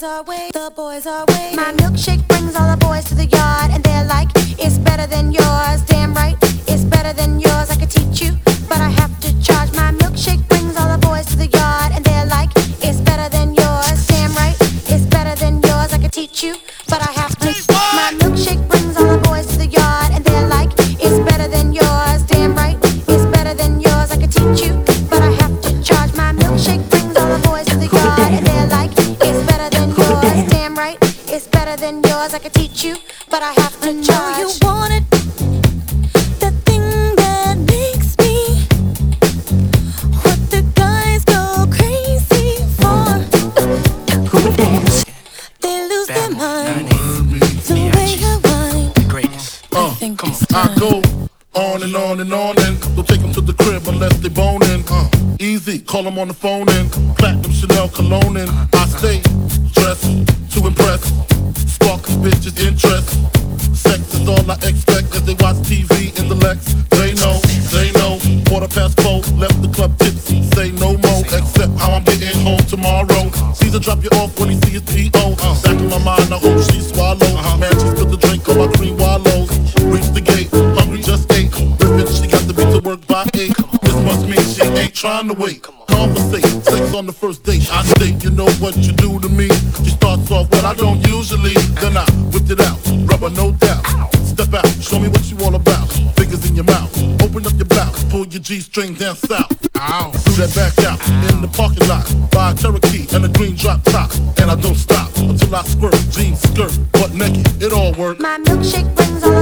are waiting, the boys are waiting. My milkshake brings all the boys to the yard, and they're like, it's better than yours. Damn right, it's better than yours. I could teach you, but I have to charge. My milkshake brings all the boys to the yard, and they're like, it's better than yours. Damn right, it's better than yours. I could teach you, but I have to. My milkshake brings all the boys to the yard, and they're like, it's better than yours. Damn right, it's better than yours. I could teach you, but I have to charge. My milkshake brings all the boys to the yard, and they're like, it's better than yours. Damn right, it's better than yours. I could teach you, but I have to charge. I know you want it, the thing that makes me what the guys go crazy for. Who dance? They lose their mind. The way I whine. I think it's time. I go on and on and on and don't take them to the crib unless they boning. Easy, call them on the phone and platinum Chanel cologne and I stay dressed to impress, sparkles bitches interest. Sex is all I expect as they watch TV in the Lex. They know, 4:15, left the club tipsy, say no more, except how I'm getting home tomorrow. Caesar drop you off when he see his P.O. Back in my mind, I hope she swallow. Man, she spilled the drink on my cream wallows. Reach the gate, hungry just ate. Rippin', she got to be to work by 8. This must mean she ain't trying to wait. Conversate, sex on the first date. I state, you know what you do to me. She starts off what I don't usually. Then I whipped it out, rubber no doubt. Step out, show me what you all about. Fingers in your mouth, open up your blouse, pull your G-string down south. Ow. Do that back out in the parking lot. Buy a Cherokee and a green drop top. And I don't stop until I squirt, jeans, skirt, butt naked, it all works. My milkshake brings all